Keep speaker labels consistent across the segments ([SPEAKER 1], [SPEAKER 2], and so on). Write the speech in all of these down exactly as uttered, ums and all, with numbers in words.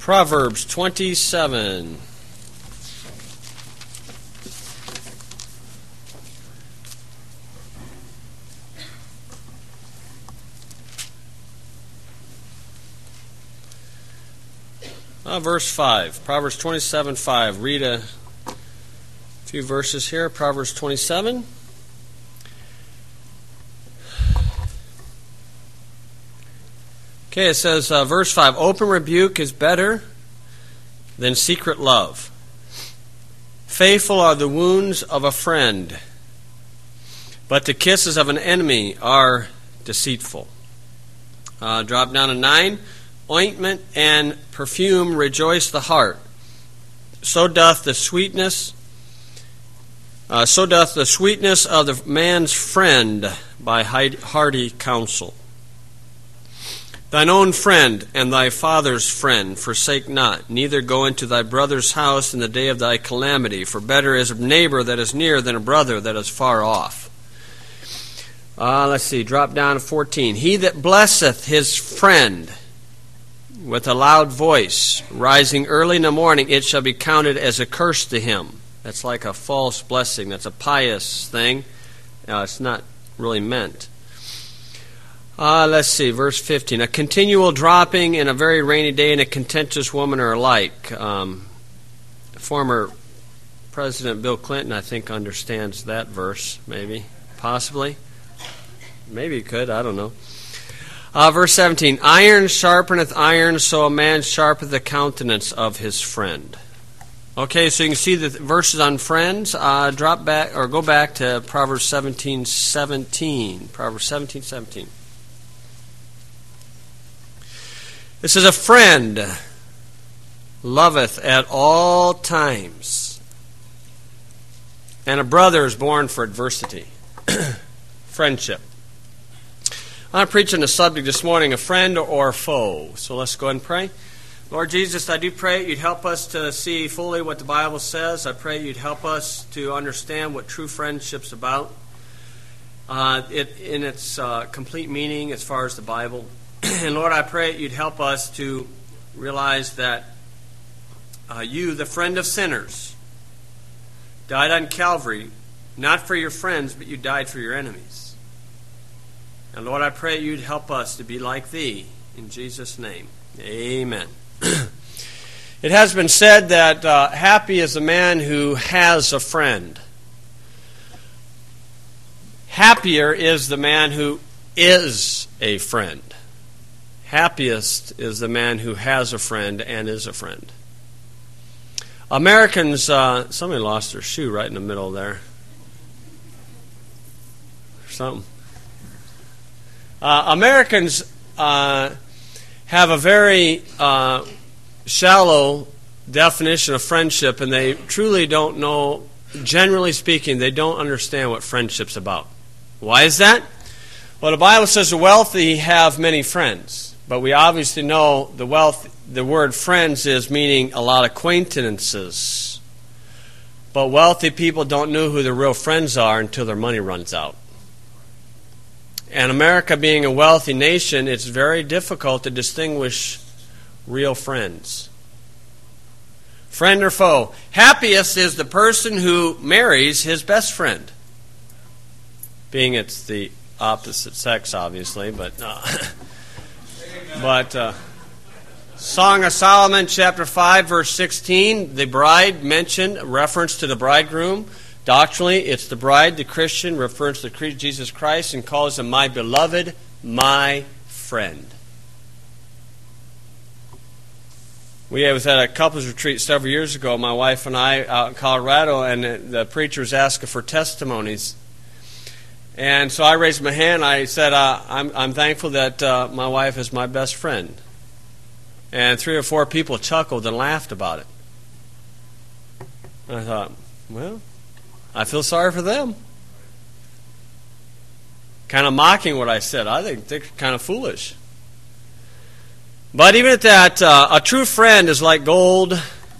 [SPEAKER 1] Proverbs twenty-seven. Uh, verse five. Proverbs twenty-seven, five. Read a few verses here. Proverbs twenty-seven. Okay, it says, uh, verse five, open rebuke is better than secret love. Faithful are the wounds of a friend, but the kisses of an enemy are deceitful. Uh, drop down to nine. Ointment and perfume rejoice the heart. So doth the sweetness, uh, so doth the sweetness of the man's friend by hearty counsel. Thine own friend and thy father's friend forsake not, neither go into thy brother's house in the day of thy calamity, for better is a neighbor that is near than a brother that is far off. Uh, let's see, drop down to fourteen. He that blesseth his friend with a loud voice, rising early in the morning, it shall be counted as a curse to him. That's like a false blessing. That's a pious thing. Uh, it's not really meant. Uh, let's see, verse fifteen. A continual dropping in a very rainy day and a contentious woman are alike. Um, former President Bill Clinton, I think, understands that verse, maybe, possibly. Maybe he could, I don't know. Uh, verse seventeen. Iron sharpeneth iron, so a man sharpeneth the countenance of his friend. Okay, so you can see the verses on friends. Uh, drop back, or go back to Proverbs seventeen, seventeen. Proverbs seventeen, seventeen. This is a friend loveth at all times, and a brother is born for adversity. Friendship. I'm preaching the subject this morning, a friend or foe. So let's go ahead and pray. Lord Jesus, I do pray you'd help us to see fully what the Bible says. I pray you'd help us to understand what true friendship's about, uh, it, in its uh, complete meaning as far as the Bible. And Lord, I pray you'd help us to realize that uh, you, the friend of sinners, died on Calvary, not for your friends, but you died for your enemies. And Lord, I pray you'd help us to be like thee. In Jesus' name, amen. It has been said that uh, happy is the man who has a friend. Happier is the man who is a friend. Happiest is the man who has a friend and is a friend. Americans, uh, somebody lost their shoe right in the middle there. Or something. Uh, Americans uh, have a very uh, shallow definition of friendship, and they truly don't know, generally speaking, they don't understand what friendship's about. Why is that? Well, the Bible says the wealthy have many friends. But we obviously know the wealth, the word friends is meaning a lot of acquaintances. But wealthy people don't know who their real friends are until their money runs out. And America being a wealthy nation, it's very difficult to distinguish real friends. Friend or foe. Happiest is the person who marries his best friend. Being it's the opposite sex, obviously, but... Uh, But uh, Song of Solomon, chapter five, verse sixteen, the bride mentioned, reference to the bridegroom. Doctrinally, it's the bride, the Christian, refers to Jesus Christ and calls him my beloved, my friend. We was at a couples retreat several years ago, my wife and I, out in Colorado, and the preacher was asking for testimonies. And so I raised my hand. I said, uh, I'm, I'm thankful that uh, my wife is my best friend. And three or four people chuckled and laughed about it. And I thought, well, I feel sorry for them. Kind of mocking what I said. I think they're kind of foolish. But even at that, uh, a true friend is like gold.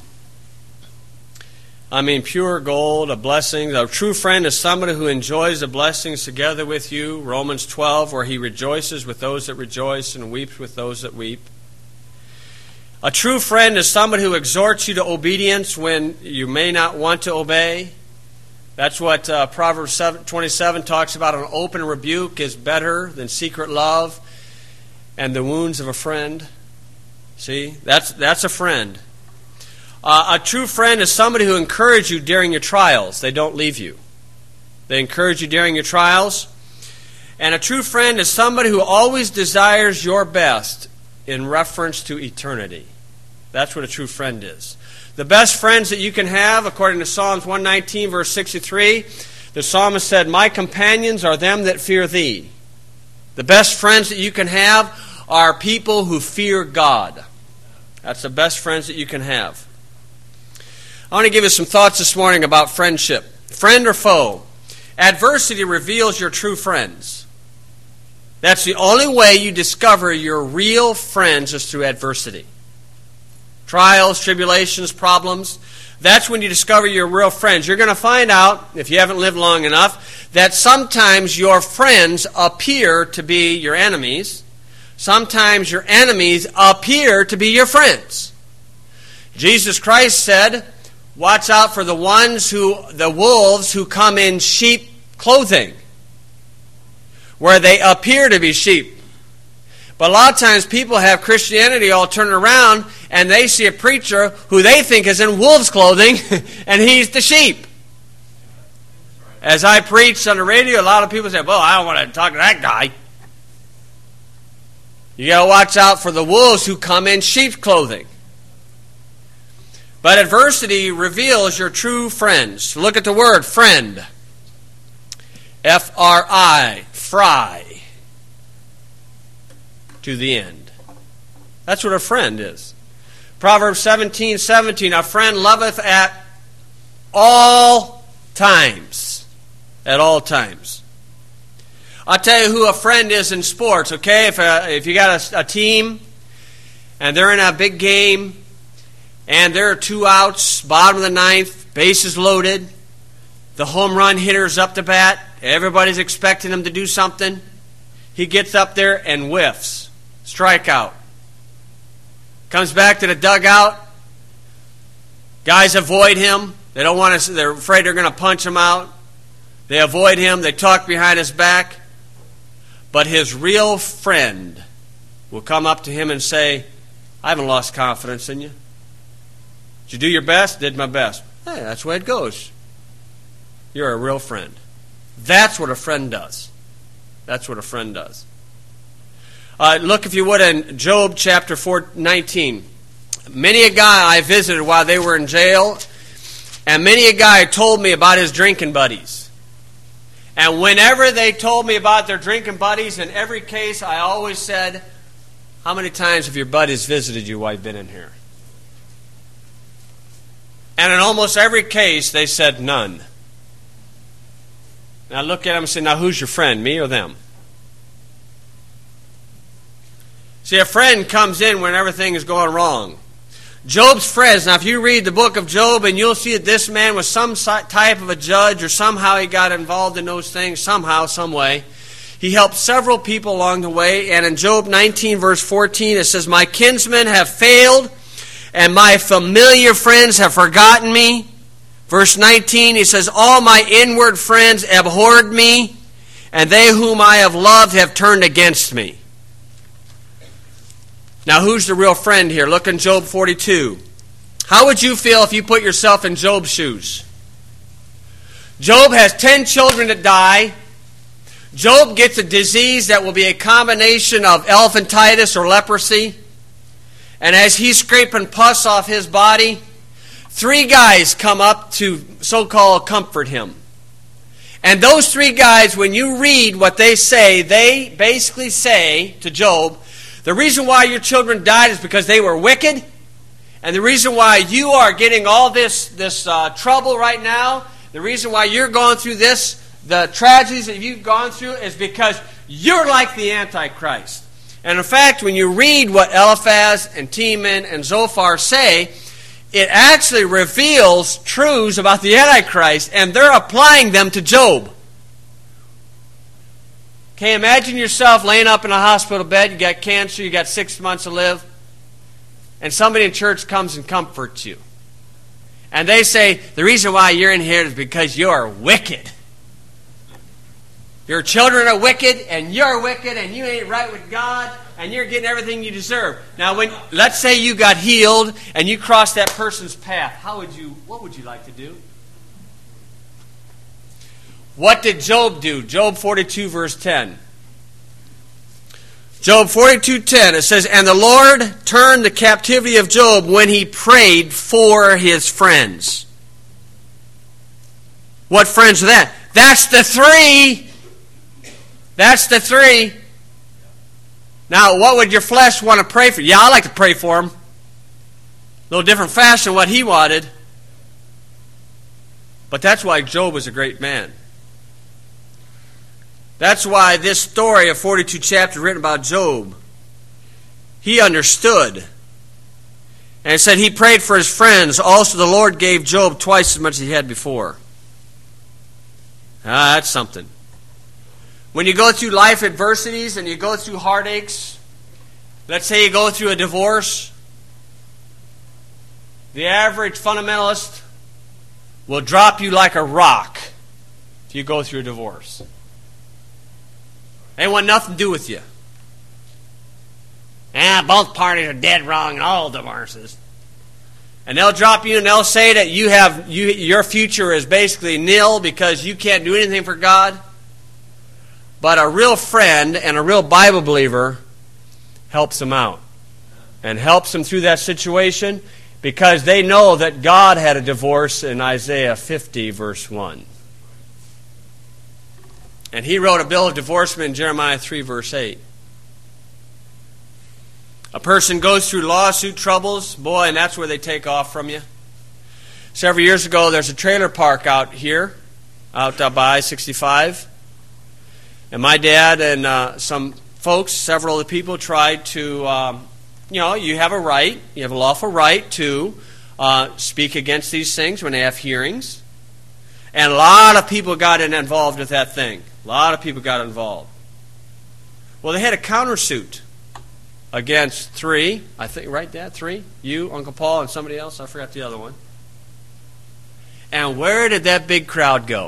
[SPEAKER 1] I mean, pure gold, a blessing. A true friend is somebody who enjoys the blessings together with you. Romans twelve, where he rejoices with those that rejoice and weeps with those that weep. A true friend is somebody who exhorts you to obedience when you may not want to obey. That's what uh, Proverbs twenty-seven talks about. An open rebuke is better than secret love and the wounds of a friend. See, that's that's a friend. Uh, a true friend is somebody who encourages you during your trials. They don't leave you. They encourage you during your trials. And a true friend is somebody who always desires your best in reference to eternity. That's what a true friend is. The best friends that you can have, according to Psalms one nineteen, verse sixty-three, the psalmist said, "My companions are them that fear thee." The best friends that you can have are people who fear God. That's the best friends that you can have. I want to give you some thoughts this morning about friendship. Friend or foe? Adversity reveals your true friends. That's the only way you discover your real friends is through adversity. Trials, tribulations, problems. That's when you discover your real friends. You're going to find out, if you haven't lived long enough, that sometimes your friends appear to be your enemies. Sometimes your enemies appear to be your friends. Jesus Christ said, "Watch out for the ones who, the wolves who come in sheep clothing, where they appear to be sheep." But a lot of times people have Christianity all turned around and they see a preacher who they think is in wolf's clothing and he's the sheep. As I preach on the radio, a lot of people say, "Well, I don't want to talk to that guy." You got to watch out for the wolves who come in sheep's clothing. But adversity reveals your true friends. Look at the word friend. F R I, fry. To the end. That's what a friend is. Proverbs seventeen seventeen, a friend loveth at all times. At all times. I'll tell you who a friend is in sports, okay? If, uh, if you got a, a team and they're in a big game and there are two outs, bottom of the ninth, bases loaded, the home run hitter's up to bat, everybody's expecting him to do something. He gets up there and whiffs. Strikeout. Comes back to the dugout. Guys avoid him. They don't want to. They're afraid they're going to punch him out. They avoid him. They talk behind his back. But his real friend will come up to him and say, "I haven't lost confidence in you. Did you do your best? Did my best." Hey, that's the way it goes. You're a real friend. That's what a friend does. That's what a friend does. Uh, look, if you would, in Job chapter four nineteen. Many a guy I visited while they were in jail, and many a guy told me about his drinking buddies. And whenever they told me about their drinking buddies, in every case, I always said, "How many times have your buddies visited you while you've been in here?" And in almost every case, they said none. And I look at them and say, "Now who's your friend, me or them?" See, a friend comes in when everything is going wrong. Job's friends, now if you read the book of Job, and you'll see that this man was some type of a judge, or somehow he got involved in those things, somehow, some way. He helped several people along the way, and in Job nineteen, verse fourteen, it says, "My kinsmen have failed, and my familiar friends have forgotten me." Verse nineteen, he says, "All my inward friends abhorred me, and they whom I have loved have turned against me." Now, who's the real friend here? Look in Job forty-two. How would you feel if you put yourself in Job's shoes? Job has ten children that die. Job gets a disease that will be a combination of elephantitis or leprosy. And as he's scraping pus off his body, three guys come up to so-called comfort him. And those three guys, when you read what they say, they basically say to Job, the reason why your children died is because they were wicked. And the reason why you are getting all this, this uh, trouble right now, the reason why you're going through this, the tragedies that you've gone through, is because you're like the Antichrist. And in fact, when you read what Eliphaz and Teman and Zophar say, it actually reveals truths about the Antichrist, and they're applying them to Job. Okay, imagine yourself laying up in a hospital bed. You got cancer. You got six months to live. and somebody in church comes and comforts you. And they say, the reason why you're in here is because you're wicked. Your children are wicked, and you're wicked, and you ain't right with God, and you're getting everything you deserve. Now, when let's say you got healed, and you crossed that person's path, how would you? What would you like to do? What did Job do? Job forty-two, verse ten. Job forty-two, ten, it says, and the Lord turned the captivity of Job when he prayed for his friends. What friends are that? That's the three. That's the three. Now, what would your flesh want to pray for? Yeah, I like to pray for him. A little different fashion than what he wanted. But that's why Job was a great man. That's why this story of forty-two chapters written about Job, he understood. And it said he prayed for his friends. Also the Lord gave Job twice as much as he had before. Ah, that's something. When you go through life adversities and you go through heartaches, let's say you go through a divorce, the average fundamentalist will drop you like a rock if you go through a divorce. They want nothing to do with you. Ah, both parties are dead wrong in all divorces. And they'll drop you and they'll say that you have you, your future is basically nil because you can't do anything for God. But a real friend and a real Bible believer helps them out and helps them through that situation because they know that God had a divorce in Isaiah fifty, verse one. And he wrote a bill of divorcement in Jeremiah three, verse eight. A person goes through lawsuit troubles, boy, and that's where they take off from you. Several years ago, there's a trailer park out here, out by I sixty-five. And my dad and uh, some folks, several of the people, tried to, um, you know, you have a right, you have a lawful right to uh, speak against these things when they have hearings. And a lot of people got involved with that thing. A lot of people got involved. Well, they had a countersuit against three, I think, right, Dad? Three? You, Uncle Paul, and somebody else. I forgot the other one. And where did that big crowd go?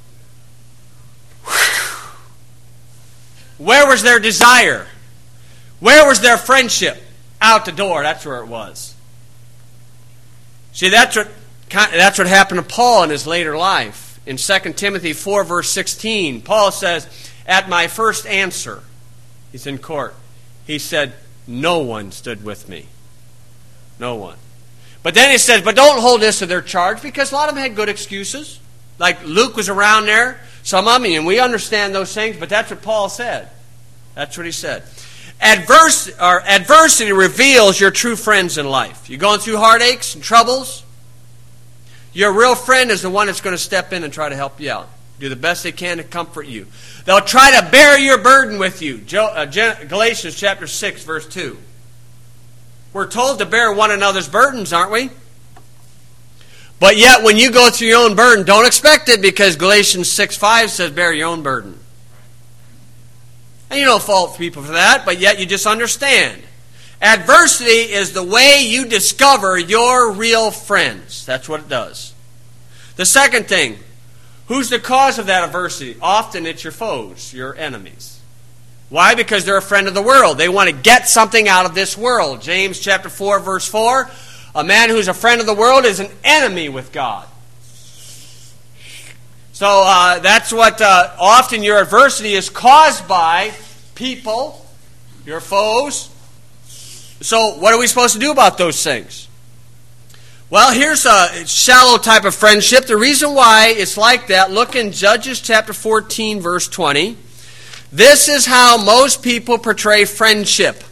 [SPEAKER 1] Where was their desire? Where was their friendship? Out the door. That's where it was. See, that's what that's what happened to Paul in his later life. In Second Timothy four, verse sixteen, Paul says, at my first answer, he's in court, he said, no one stood with me. No one. But then he says, but don't hold this to their charge, because a lot of them had good excuses. Like Luke was around there, some of them, and we understand those things, but that's what Paul said. That's what he said. Adverse, or adversity reveals your true friends in life. You're going through heartaches and troubles, your real friend is the one that's going to step in and try to help you out. Do the best they can to comfort you. They'll try to bear your burden with you. Galatians chapter six, verse two. We're told to bear one another's burdens, aren't we? But yet when you go through your own burden, don't expect it, because Galatians six five says bear your own burden. And you don't fault people for that, but yet you just understand. Adversity is the way you discover your real friends. That's what it does. The second thing, who's the cause of that adversity? Often it's your foes, your enemies. Why? Because they're a friend of the world. They want to get something out of this world. James chapter four, verse four, a man who's a friend of the world is an enemy with God. So uh, that's what uh, often your adversity is caused by people, your foes. So what are we supposed to do about those things? Well, here's a shallow type of friendship. The reason why it's like that, look in Judges chapter fourteen, verse twenty. This is how most people portray friendship.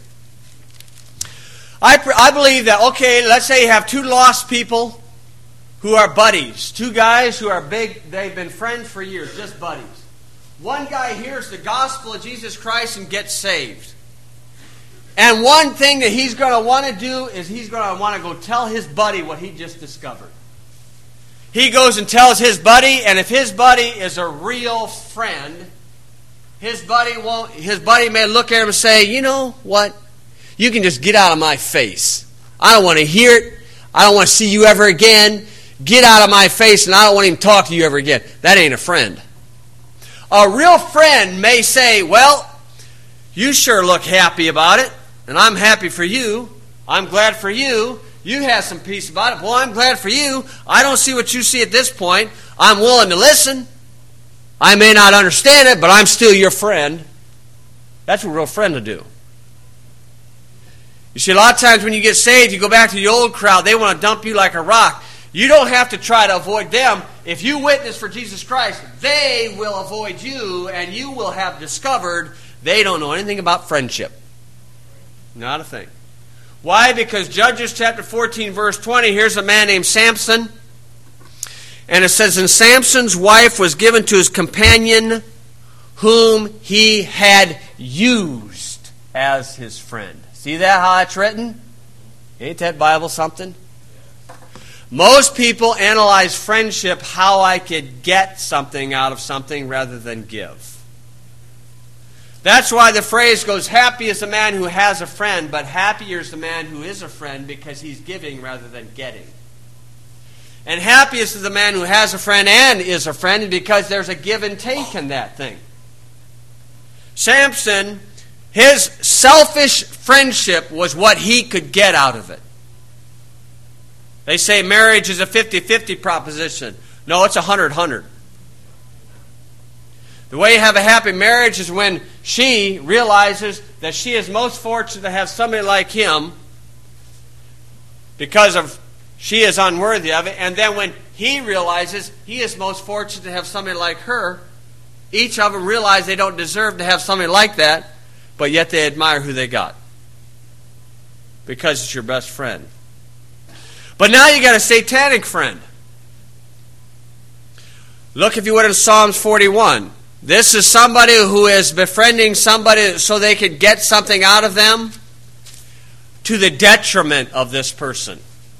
[SPEAKER 1] I, I believe that, okay, let's say you have two lost people who are buddies. Two guys who are big, they've been friends for years, just buddies. One guy hears the gospel of Jesus Christ and gets saved. And one thing that he's going to want to do is he's going to want to go tell his buddy what he just discovered. He goes and tells his buddy, and if his buddy is a real friend, his buddy won't. His buddy may look at him and say, "You know what? You can just get out of my face. I don't want to hear it. I don't want to see you ever again. Get out of my face, and I don't want to even talk to you ever again. That ain't a friend. A real friend may say, well, you sure look happy about it, and I'm happy for you. I'm glad for you. You have some peace about it. Well, I'm glad for you. I don't see what you see at this point. I'm willing to listen. I may not understand it, but I'm still your friend. That's what a real friend will do. You see, a lot of times when you get saved, you go back to the old crowd. They want to dump you like a rock. You don't have to try to avoid them. If you witness for Jesus Christ, they will avoid you, and you will have discovered they don't know anything about friendship. Not a thing. Why? Because Judges chapter fourteen, verse twenty, here's a man named Samson. And it says, and Samson's wife was given to his companion whom he had used as his friend. See that, how that's written? Ain't that Bible something? Most people analyze friendship how I could get something out of something rather than give. That's why the phrase goes, happy is the man who has a friend, but happier is the man who is a friend because he's giving rather than getting. And happiest is the man who has a friend and is a friend because there's a give and take in that thing. Samson, his selfish friendship was what he could get out of it. They say marriage is a fifty-fifty proposition. No, it's a hundred hundred. The way you have a happy marriage is when she realizes that she is most fortunate to have somebody like him because of she is unworthy of it. And then when he realizes he is most fortunate to have somebody like her, each of them realize they don't deserve to have somebody like that, but yet they admire who they got. Because it's your best friend. But now you got a satanic friend. Look, if you would, in Psalms forty-one. This is somebody who is befriending somebody so they can get something out of them to the detriment of this person.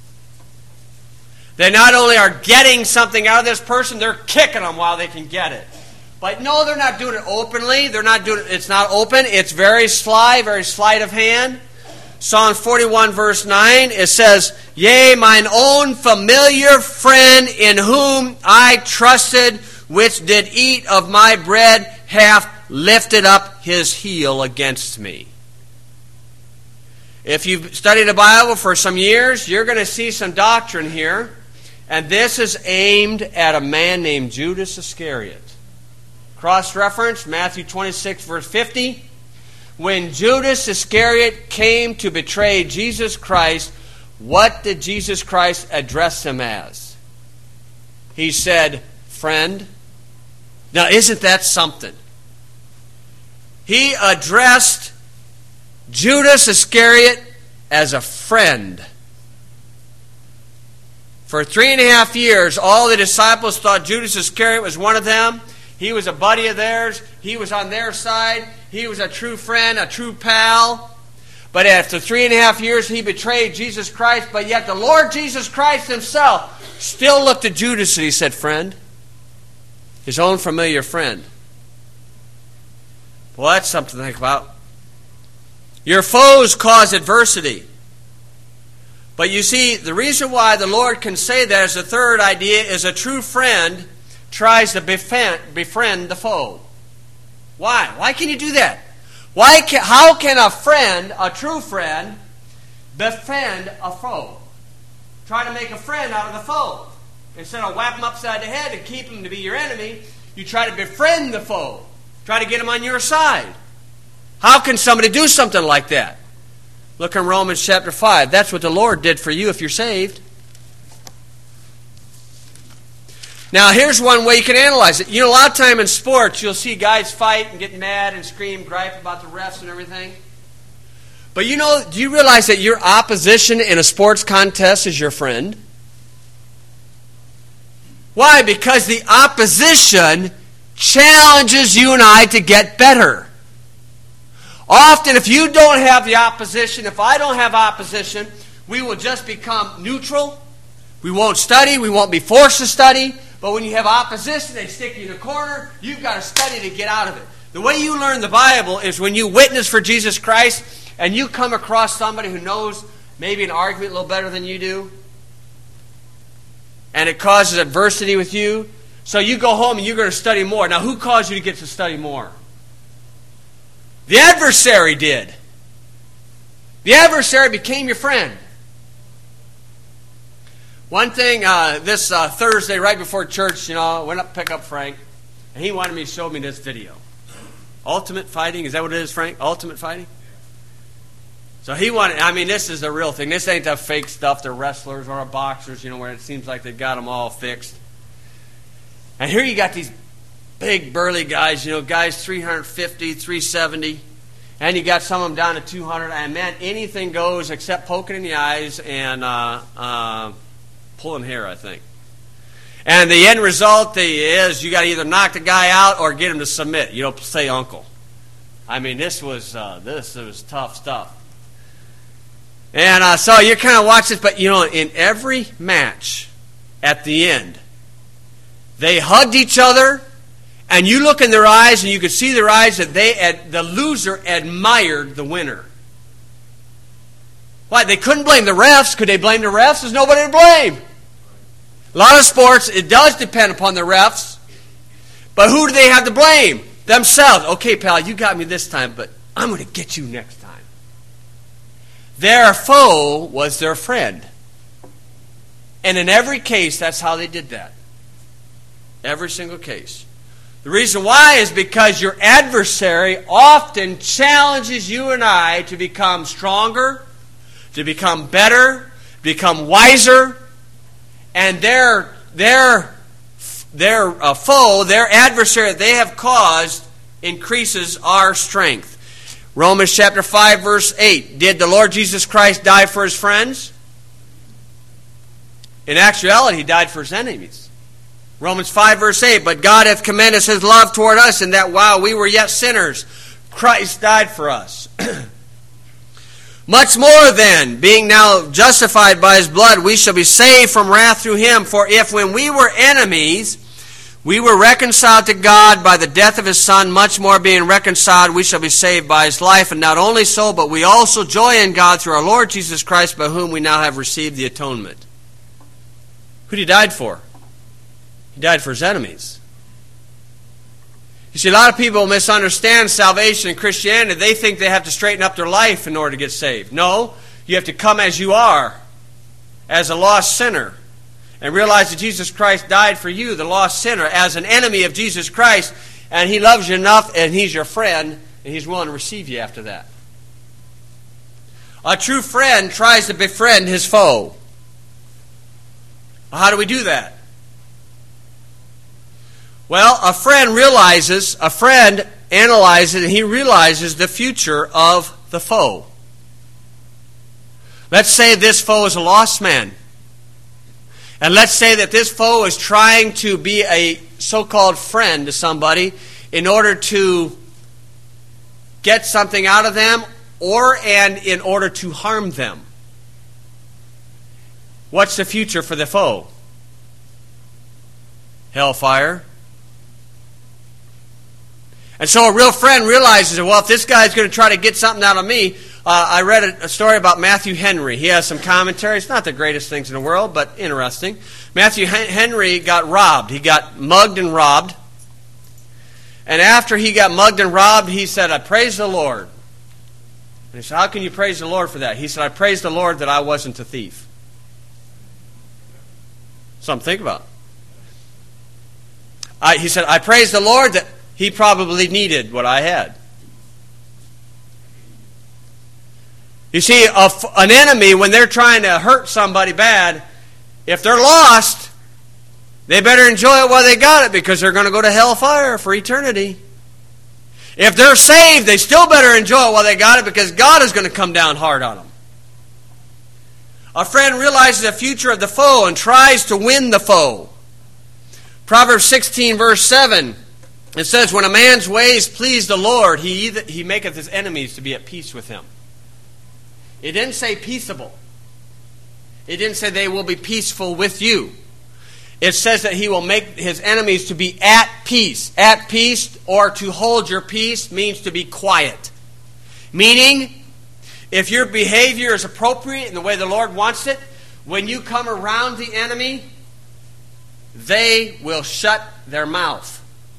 [SPEAKER 1] They not only are getting something out of this person, they're kicking them while they can get it. But no, they're not doing it openly. They're not doing it, it's not open. It's very sly, very sleight of hand. Psalm forty-one, verse nine, it says, yea, mine own familiar friend in whom I trusted, which did eat of my bread, hath lifted up his heel against me. If you've studied the Bible for some years, you're going to see some doctrine here. And this is aimed at a man named Judas Iscariot. Cross-reference, Matthew twenty-six, verse fifty. When Judas Iscariot came to betray Jesus Christ, what did Jesus Christ address him as? He said, friend. Now, isn't that something? He addressed Judas Iscariot as a friend. For three and a half years, all the disciples thought Judas Iscariot was one of them. He was a buddy of theirs. He was on their side. He was a true friend, a true pal. But after three and a half years, he betrayed Jesus Christ. But yet the Lord Jesus Christ himself still looked at Judas and he said, friend. His own familiar friend. Well, that's something to think about. Your foes cause adversity. But you see, the reason why the Lord can say that as a third idea is a true friend tries to befriend, befriend the foe. Why? Why can you do that? Why? Can, how can a friend, a true friend, befriend a foe? Try to make a friend out of the foe. Instead of whap him upside the head and keep him to be your enemy, you try to befriend the foe. Try to get him on your side. How can somebody do something like that? Look in Romans chapter five. That's what the Lord did for you if you're saved. Now, here's one way you can analyze it. You know, a lot of time in sports, you'll see guys fight and get mad and scream, gripe about the refs and everything. But you know, do you realize that your opposition in a sports contest is your friend? Why? Because the opposition challenges you and I to get better. Often, if you don't have the opposition, if I don't have opposition, we will just become neutral. We won't study. We won't be forced to study. But when you have opposition, they stick you in a corner. You've got to study to get out of it. The way you learn the Bible is when you witness for Jesus Christ and you come across somebody who knows maybe an argument a little better than you do, and it causes adversity with you. So you go home and you're going to study more. Now, who caused you to get to study more? The adversary did. The adversary became your friend. One thing, uh, this uh, Thursday, right before church, you know, I went up to pick up Frank, and he wanted me to show me this video. Ultimate Fighting, is that what it is, Frank? Ultimate Fighting? So he wanted, I mean, this is the real thing. This ain't the fake stuff, the wrestlers or the boxers, you know, where it seems like they've got them all fixed. And here you got these big, burly guys, you know, guys three fifty, three seventy, and you got some of them down to two hundred, and man, anything goes except poking in the eyes and uh, uh, pulling hair, I think. And the end result is you got to either knock the guy out or get him to submit. You don't say uncle. I mean, this was uh, this was tough stuff. And uh, so you kind of watch this, but you know, in every match, at the end, they hugged each other, and you look in their eyes, and you could see their eyes that they, the loser admired the winner. Why? They couldn't blame the refs. Could they blame the refs? There's nobody to blame. A lot of sports, it does depend upon the refs. But who do they have to blame? Themselves. Okay, pal, you got me this time, but I'm going to get you next time. Their foe was their friend. And in every case, that's how they did that. Every single case. The reason why is because your adversary often challenges you and I to become stronger, to become better, become wiser, and their their their uh, foe, their adversary that they have caused, increases our strength. Romans chapter five, verse eight. Did the Lord Jesus Christ die for his friends? In actuality, he died for his enemies. Romans five, verse eight. But God hath commended his love toward us, in that while we were yet sinners, Christ died for us. Much more then, being now justified by his blood, we shall be saved from wrath through him. For if when we were enemies, we were reconciled to God by the death of his Son, much more being reconciled, we shall be saved by his life. And not only so, but we also joy in God through our Lord Jesus Christ, by whom we now have received the atonement. Who did he die for? He died for his enemies. You see, a lot of people misunderstand salvation and Christianity. They think they have to straighten up their life in order to get saved. No, you have to come as you are, as a lost sinner, and realize that Jesus Christ died for you, the lost sinner, as an enemy of Jesus Christ, and he loves you enough, and he's your friend, and he's willing to receive you after that. A true friend tries to befriend his foe. How do we do that? Well, a friend realizes, a friend analyzes, and he realizes the future of the foe. Let's say this foe is a lost man. And let's say that this foe is trying to be a so-called friend to somebody in order to get something out of them, or and in order to harm them. What's the future for the foe? Hellfire. And so a real friend realizes, well, if this guy's going to try to get something out of me, uh, I read a, a story about Matthew Henry. He has some commentary. It's not the greatest things in the world, but interesting. Matthew Henry got robbed. He got mugged and robbed. And after he got mugged and robbed, he said, I praise the Lord. And he said, how can you praise the Lord for that? He said, I praise the Lord that I wasn't a thief. Something to think about. I, he said, I praise the Lord that he probably needed what I had. You see, a, an enemy, when they're trying to hurt somebody bad, if they're lost, they better enjoy it while they got it, because they're going to go to hellfire for eternity. If they're saved, they still better enjoy it while they got it, because God is going to come down hard on them. A friend realizes the future of the foe and tries to win the foe. Proverbs sixteen, verse seven, it says, when a man's ways please the Lord, he, either, he maketh his enemies to be at peace with him. It didn't say peaceable. It didn't say they will be peaceful with you. It says that he will make his enemies to be at peace. At peace, or to hold your peace, means to be quiet. Meaning, if your behavior is appropriate in the way the Lord wants it, when you come around the enemy, they will shut their mouth.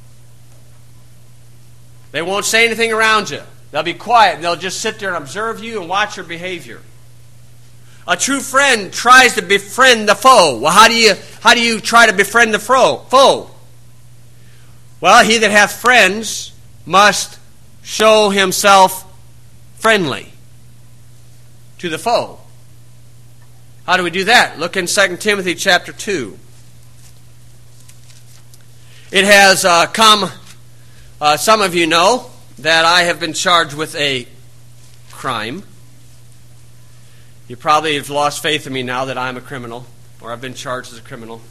[SPEAKER 1] They won't say anything around you. They'll be quiet and they'll just sit there and observe you and watch your behavior. A true friend tries to befriend the foe. Well, how do you how do you try to befriend the foe? Well, he that hath friends must show himself friendly to the foe. How do we do that? Look in Second Timothy chapter two. It has uh, come, uh, some of you know that I have been charged with a crime. You probably have lost faith in me now that I'm a criminal, or I've been charged as a criminal.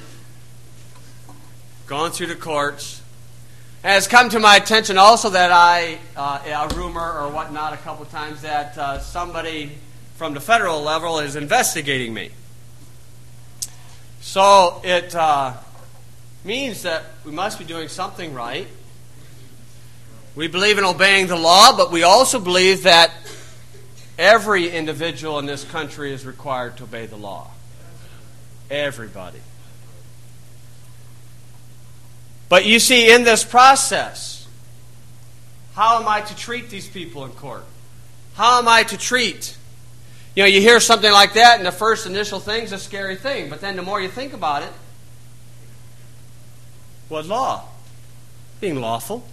[SPEAKER 1] Gone through the courts. It has come to my attention also that I, uh, a rumor or whatnot a couple times, that uh, somebody from the federal level is investigating me. So it uh, means that we must be doing something right. We believe in obeying the law, but we also believe that every individual in this country is required to obey the law. Everybody. But you see, in this process, how am I to treat these people in court? How am I to treat? You know, you hear something like that, and the first initial thing's a scary thing. But then the more you think about it, what law? Being lawful.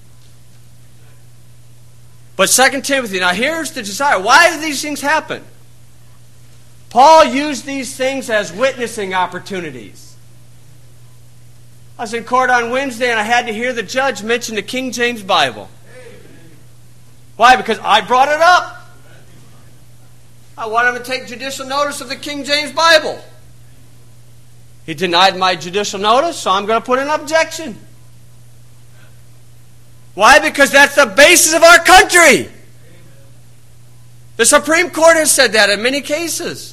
[SPEAKER 1] But Second Timothy, now here's the desire. Why do these things happen? Paul used these things as witnessing opportunities. I was in court on Wednesday and I had to hear the judge mention the King James Bible. Why? Because I brought it up. I want him to take judicial notice of the King James Bible. He denied my judicial notice, so I'm going to put an objection. Why? Because that's the basis of our country. The Supreme Court has said that in many cases.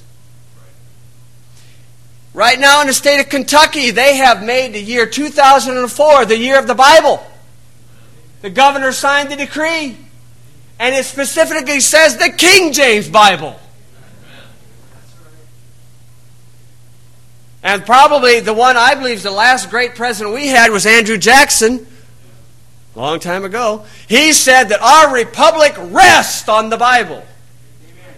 [SPEAKER 1] Right now in the state of Kentucky, they have made the year two thousand four the year of the Bible. The governor signed the decree, and it specifically says the King James Bible. And probably the one I believe is the last great president we had was Andrew Jackson. A long time ago. He said that our republic rests on the Bible. Amen.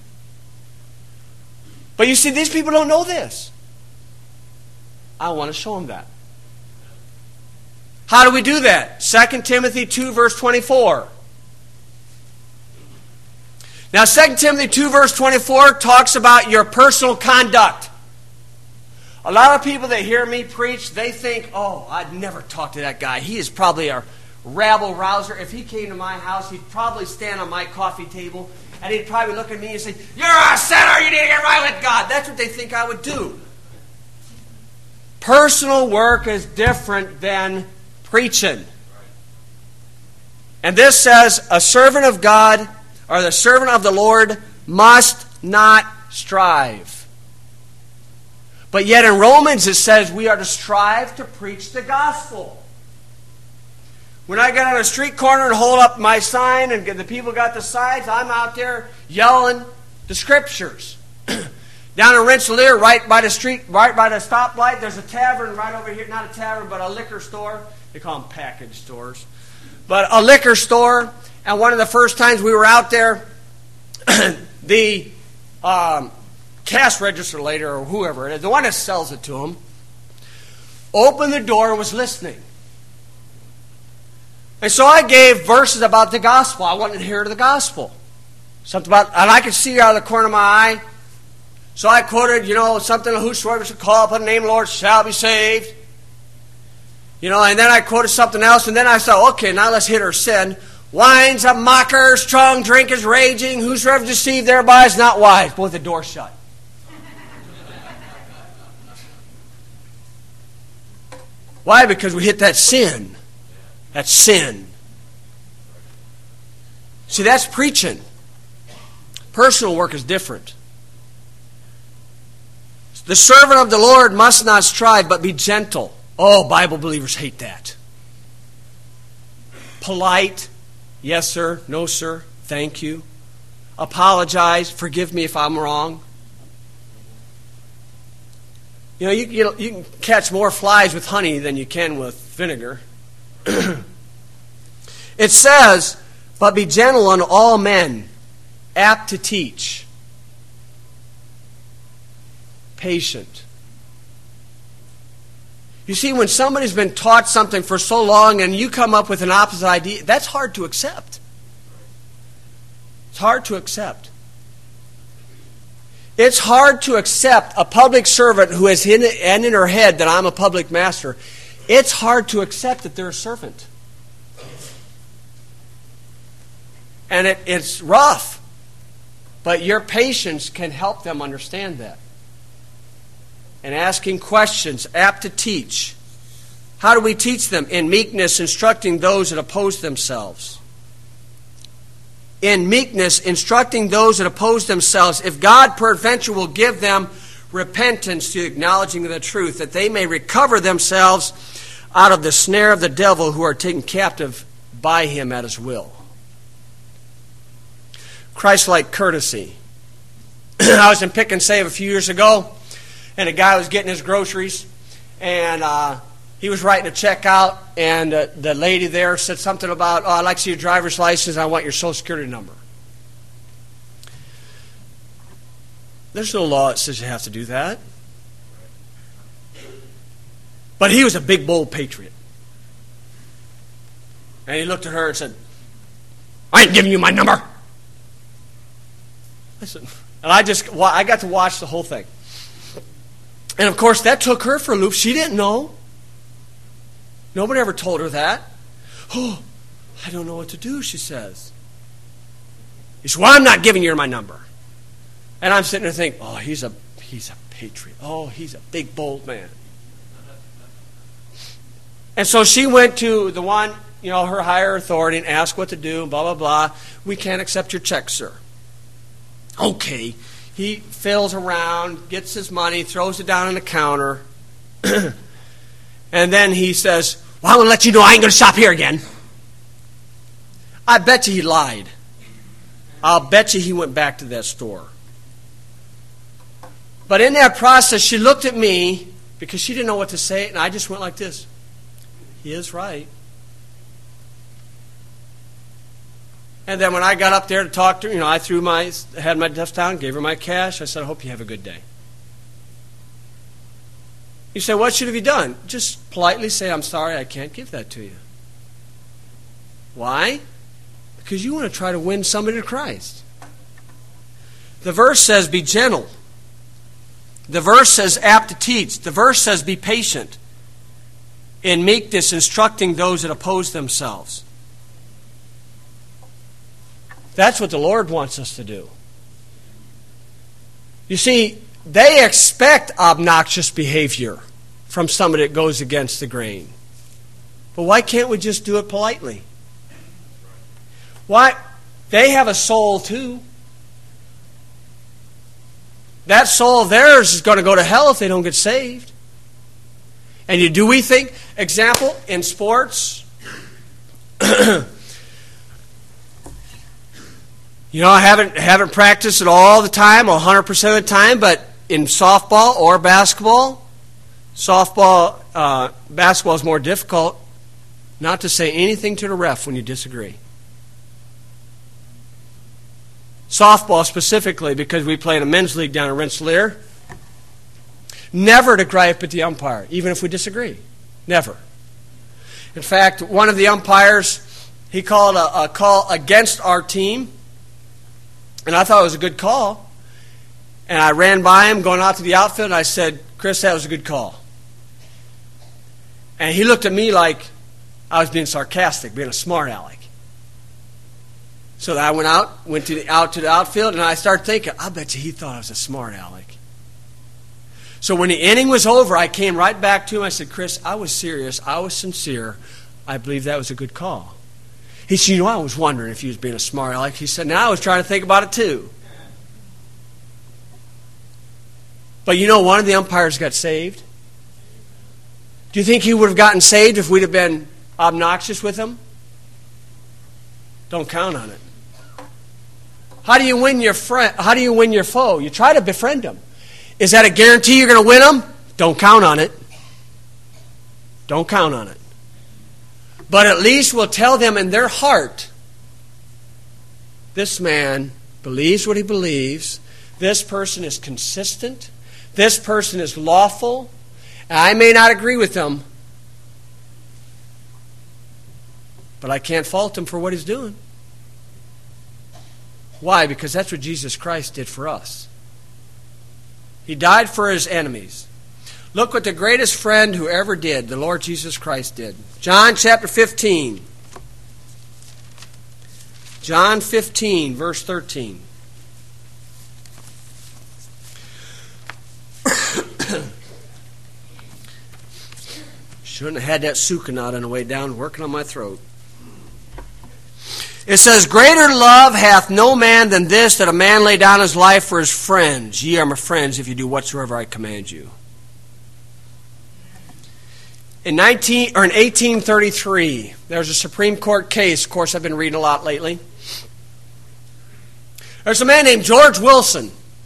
[SPEAKER 1] But you see, these people don't know this. I want to show them that. How do we do that? Second Timothy two verse twenty-four. Now Second Timothy two verse twenty-four talks about your personal conduct. A lot of people that hear me preach, they think, oh, I'd never talk to that guy. He is probably a rabble rouser. If he came to my house, he'd probably stand on my coffee table and he'd probably look at me and say, you're a sinner, you need to get right with God. That's what they think I would do. Personal work is different than preaching. And this says, a servant of God, or the servant of the Lord, must not strive. But yet in Romans it says we are to strive to preach the gospel. When I get on a street corner and hold up my sign and the people got the signs, I'm out there yelling the scriptures. Down in Rensselaer, right by the street, right by the stoplight, there's a tavern right over here. Not a tavern, but a liquor store. They call them package stores. But a liquor store. And one of the first times we were out there, the um, cash register lady or whoever it is, the one that sells it to them, opened the door and was listening. And so I gave verses about the gospel. I wanted to hear the gospel. Something about, and I could see out of the corner of my eye. So I quoted, you know, something, whosoever shall call upon the name of the Lord shall be saved. You know, and then I quoted something else, and then I thought, okay, now let's hit her sin. Wine's a mocker, strong drink is raging, whosoever deceived thereby is not wise. Boy, the door shut. Why? Because we hit that sin. That's sin. See, that's preaching. Personal work is different. The servant of the Lord must not strive, but be gentle. Oh, Bible believers hate that. Polite. Yes, sir. No, sir. Thank you. apologize, forgive me if I'm wrong. You know, you, you, you can catch more flies with honey than you can with vinegar. It says, but be gentle unto all men, apt to teach, patient. You see, when somebody's been taught something for so long and you come up with an opposite idea, that's hard to accept. It's hard to accept. It's hard to accept a public servant who has hidden and in her head that I'm a public master. It's hard to accept that they're a servant. And it, it's rough. But your patience can help them understand that. And asking questions, apt to teach. How do we teach them? In meekness, instructing those that oppose themselves. In meekness, instructing those that oppose themselves. If God peradventure will give them repentance to acknowledging the truth, that they may recover themselves out of the snare of the devil, who are taken captive by him at his will. Christ-like courtesy. I was in Pick and Save a few years ago, and a guy was getting his groceries, and uh, he was writing a check out, and uh, the lady there said something about, oh, I'd like to see your driver's license, I want your social security number. There's no law that says you have to do that. But he was a big, bold patriot. And he looked at her and said, I ain't giving you my number. I said, and I just, I got to watch the whole thing. And of course, that took her for a loop. She didn't know. Nobody ever told her that. Oh, I don't know what to do, she says. He said, well, I'm not giving you my number. And I'm sitting there thinking, oh, he's a he's a patriot. Oh, he's a big, bold man. And so she went to the one, you know, her higher authority and asked what to do, blah, blah, blah. We can't accept your check, sir. Okay. He fiddles around, gets his money, throws it down on the counter. And then he says, well, I'm going to let you know I ain't going to shop here again. I bet you he lied. I'll bet you he went back to that store. But in that process, she looked at me because she didn't know what to say, and I just went like this. He is right. And then when I got up there to talk to her, you know, I threw my, had my stuff down, gave her my cash. I said, I hope you have a good day. You say, what should have you done? Just politely say, I'm sorry, I can't give that to you. Why? Because you want to try to win somebody to Christ. The verse says, be gentle. The verse says, apt to teach. The verse says, be patient. In meekness, instructing those that oppose themselves. That's what the Lord wants us to do. You see, they expect obnoxious behavior from somebody that goes against the grain. But why can't we just do it politely? Why? They have a soul too. That soul of theirs is going to go to hell if they don't get saved. And you, do we think, example, in sports, you know, I haven't haven't practiced it all the time, or one hundred percent of the time, but in softball or basketball, softball, uh, basketball is more difficult, not to say anything to the ref when you disagree. Softball specifically, because we play in a men's league down in Rensselaer, never to gripe at the umpire, even if we disagree. Never. In fact, one of the umpires, he called a, a call against our team, and I thought it was a good call. And I ran by him going out to the outfield, and I said, Chris, that was a good call. And he looked at me like I was being sarcastic, being a smart aleck. So I went out, went to the, out to the outfield, and I started thinking, I bet you he thought I was a smart aleck. So when the inning was over, I came right back to him. I said, Chris, I was serious. I was sincere. I believe that was a good call. He said, you know, I was wondering if he was being a smart aleck. He said, now I was trying to think about it too. But you know, one of the umpires got saved. Do you think he would have gotten saved if we'd have been obnoxious with him? Don't count on it. How do you win your friend? How do you win your foe? You try to befriend them. Is that a guarantee you're going to win them? Don't count on it. Don't count on it. But at least we'll tell them in their heart, this man believes what he believes. This person is consistent. This person is lawful. I may not agree with him, but I can't fault him for what he's doing. Why? Because that's what Jesus Christ did for us. He died for his enemies. Look what the greatest friend who ever did, the Lord Jesus Christ, did. John chapter fifteen. John fifteen, verse thirteen. Shouldn't have had that sucanat on the way down, working on my throat. It says, greater love hath no man than this, that a man lay down his life for his friends. Ye are my friends if you do whatsoever I command you. In nineteen or in eighteen thirty-three, there was a Supreme Court case. Of course, I've been reading a lot lately. There's a man named George Wilson.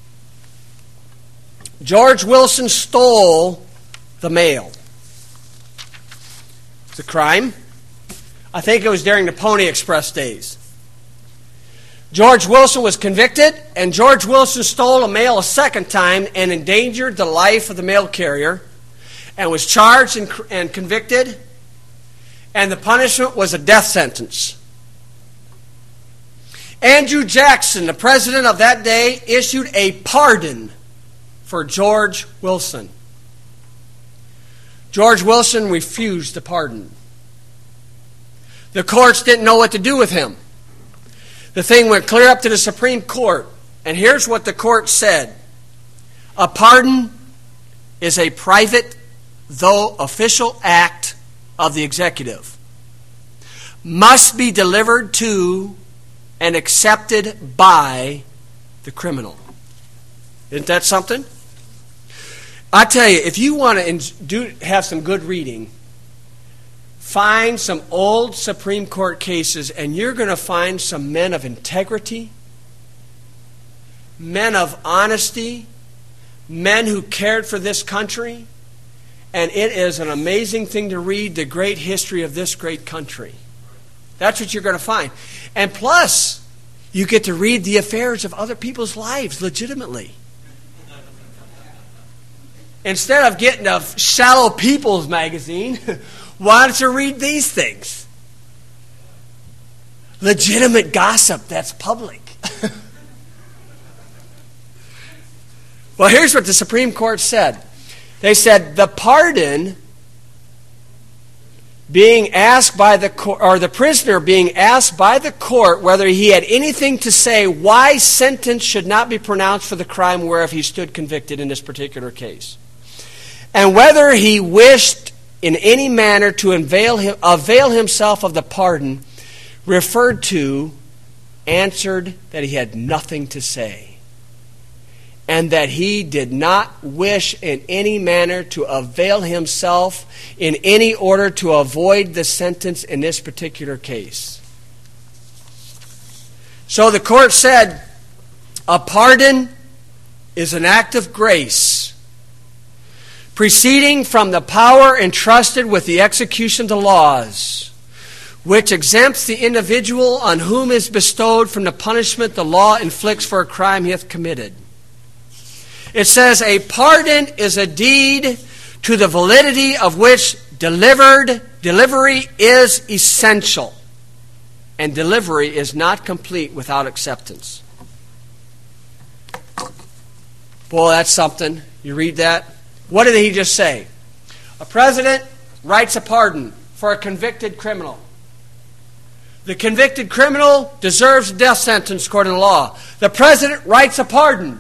[SPEAKER 1] George Wilson stole the mail. It's a crime. I think it was during the Pony Express days. George Wilson was convicted, and George Wilson stole a mail a second time and endangered the life of the mail carrier, and was charged and, and convicted, and the punishment was a death sentence. Andrew Jackson, the president of that day, issued a pardon for George Wilson. George Wilson refused the pardon. The courts didn't know what to do with him. The thing went clear up to the Supreme Court, and here's what the court said. A pardon is a private, though official, act of the executive. Must be delivered to and accepted by the criminal. Isn't that something? I tell you, if you want to do have some good reading, find some old Supreme Court cases, and you're going to find some men of integrity, men of honesty, men who cared for this country. And it is an amazing thing to read the great history of this great country. That's what you're going to find. And plus, you get to read the affairs of other people's lives legitimately. Instead of getting a shallow People's magazine, why don't you read these things? Legitimate gossip that's public. Well, here's what the Supreme Court said. They said the pardon being asked by the court, or the prisoner being asked by the court whether he had anything to say why sentence should not be pronounced for the crime whereof he stood convicted in this particular case, and whether he wished in any manner to avail, him, avail himself of the pardon referred to, answered that he had nothing to say, and that he did not wish in any manner to avail himself in any order to avoid the sentence in this particular case. So the court said, a pardon is an act of grace proceeding from the power entrusted with the execution of the laws, which exempts the individual on whom is bestowed from the punishment the law inflicts for a crime he hath committed. It says a pardon is a deed to the validity of which delivered delivery is essential, and delivery is not complete without acceptance. Boy, that's something. You read that. What did he just say? A president writes a pardon for a convicted criminal. The convicted criminal deserves a death sentence according to law. The president writes a pardon,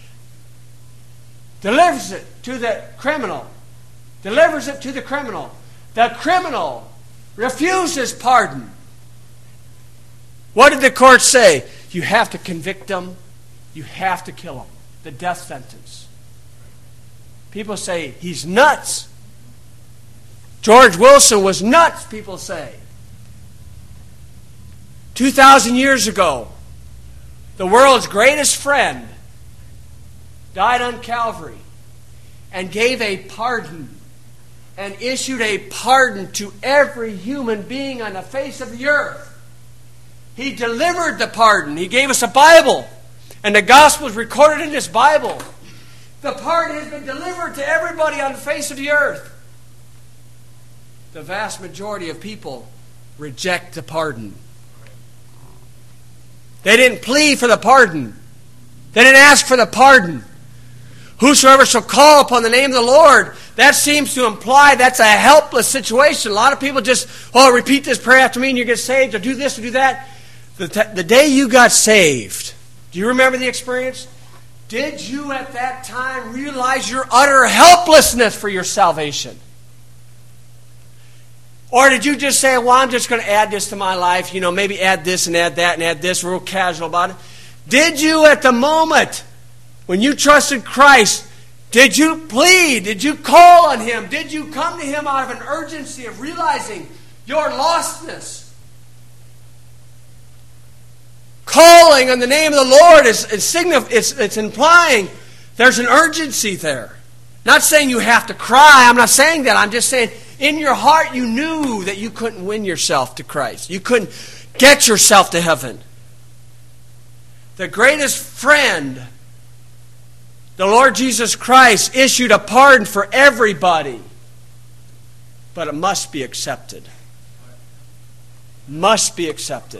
[SPEAKER 1] delivers it to the criminal, delivers it to the criminal. The criminal refuses pardon. What did the court say? You have to convict them. You have to kill them. The death sentence. People say, he's nuts. George Wilson was nuts, people say. Two thousand years ago, the world's greatest friend, died on Calvary and gave a pardon and issued a pardon to every human being on the face of the earth. He delivered the pardon. He gave us a Bible, and the gospel is recorded in this Bible. The pardon has been delivered to everybody on the face of the earth. The vast majority of people reject the pardon. They didn't plead for the pardon. They didn't ask for the pardon. Whosoever shall call upon the name of the Lord, that seems to imply that's a helpless situation. A lot of people just, oh, repeat this prayer after me and you get saved, or do this or do that. The, t- the day you got saved, do you remember the experience? Did you at that time realize your utter helplessness for your salvation? Or did you just say, well, I'm just going to add this to my life, you know, maybe add this and add that and add this, real casual about it? Did you at the moment when you trusted Christ, did you plead? Did you call on Him? Did you come to Him out of an urgency of realizing your lostness? Calling on the name of the Lord is, is signif- it's, it's implying there's an urgency there. Not saying you have to cry. I'm not saying that. I'm just saying in your heart you knew that you couldn't win yourself to Christ. You couldn't get yourself to heaven. The greatest friend, the Lord Jesus Christ, issued a pardon for everybody. But it must be accepted. Must be accepted.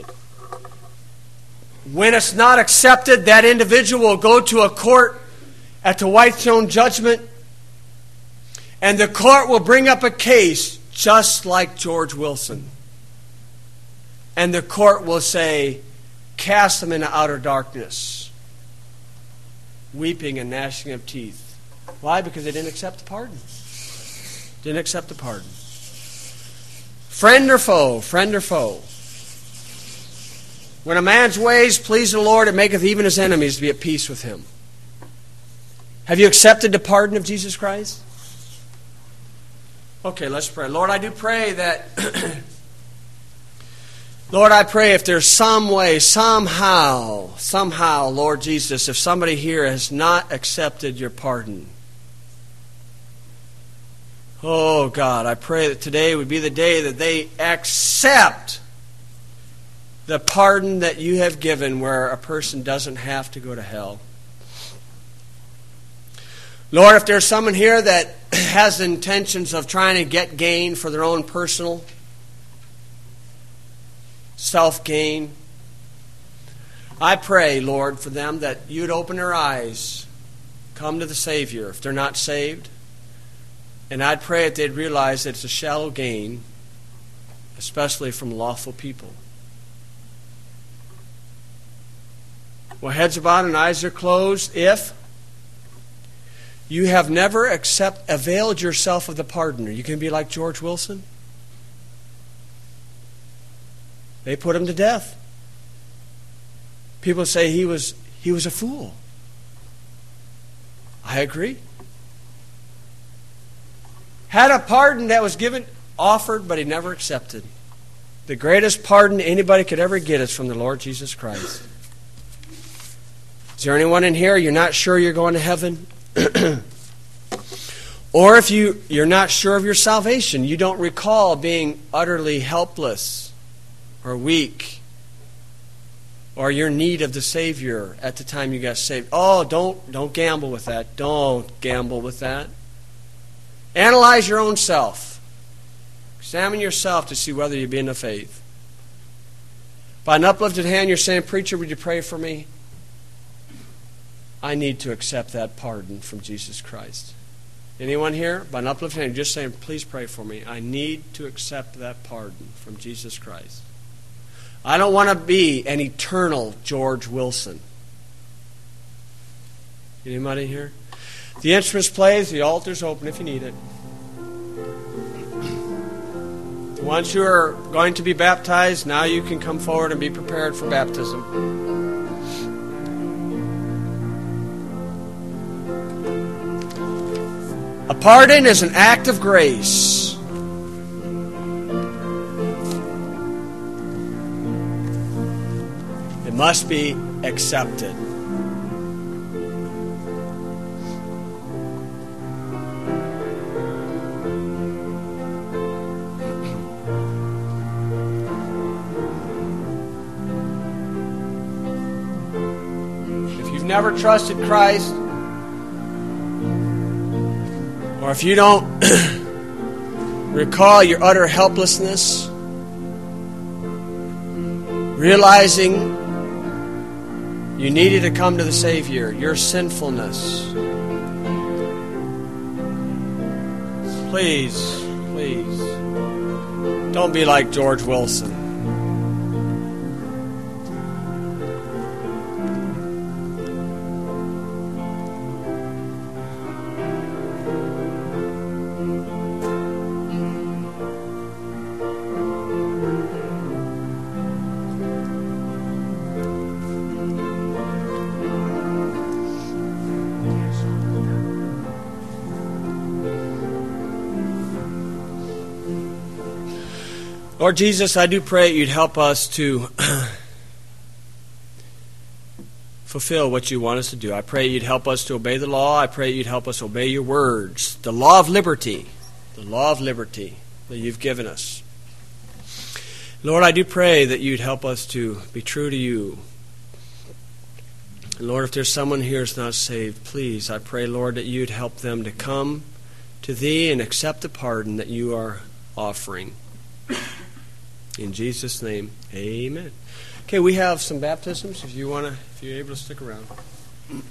[SPEAKER 1] When it's not accepted, that individual will go to a court at the white throne judgment, and the court will bring up a case just like George Wilson. And the court will say, cast them into outer darkness, weeping and gnashing of teeth. Why? Because they didn't accept the pardon. Didn't accept the pardon. Friend or foe, friend or foe. When a man's ways please the Lord, it maketh even his enemies to be at peace with him. Have you accepted the pardon of Jesus Christ? Okay, let's pray. Lord, I do pray that, Lord, I pray if there's some way, somehow, somehow, Lord Jesus, if somebody here has not accepted your pardon, oh God, I pray that today would be the day that they accept the pardon that you have given, where a person doesn't have to go to hell. Lord, if there's someone here that has intentions of trying to get gain for their own personal self-gain, I pray, Lord, for them that you'd open their eyes, come to the Savior if they're not saved. And I'd pray that they'd realize that it's a shallow gain, especially from lawful people. Well, heads are bowed and eyes are closed. If you have never accept, availed yourself of the pardoner, you can be like George Wilson. They put him to death. People say he was he was a fool. I agree. Had a pardon that was given, offered, but he never accepted. The greatest pardon anybody could ever get is from the Lord Jesus Christ. Is there anyone in here you're not sure you're going to heaven? Or if you, you're not sure of your salvation, you don't recall being utterly helpless or weak, or your need of the Savior at the time you got saved. Oh, don't, don't gamble with that. Don't gamble with that. Analyze your own self. Examine yourself to see whether you be in the faith. By an uplifted hand, you're saying, preacher, would you pray for me? I need to accept that pardon from Jesus Christ. Anyone here? By an uplifted hand, just saying, please pray for me. I need to accept that pardon from Jesus Christ. I don't want to be an eternal George Wilson. Anybody here? The instruments play, the altar's open if you need it. The ones who are going to be baptized, now you can come forward and be prepared for baptism. A pardon is an act of grace. It must be accepted. If you've never trusted Christ, or if you don't recall your utter helplessness, realizing you needed to come to the Savior, your sinfulness, please, please, don't be like George Wilson. Lord Jesus, I do pray you'd help us to fulfill what you want us to do. I pray you'd help us to obey the law. I pray you'd help us obey your words. The law of liberty. The law of liberty that you've given us. Lord, I do pray that you'd help us to be true to you. Lord, if there's someone here who's not saved, please, I pray, Lord, that you'd help them to come to thee and accept the pardon that you are offering. In Jesus' name, amen. Okay, we have some baptisms if you want to, if you're able to stick around.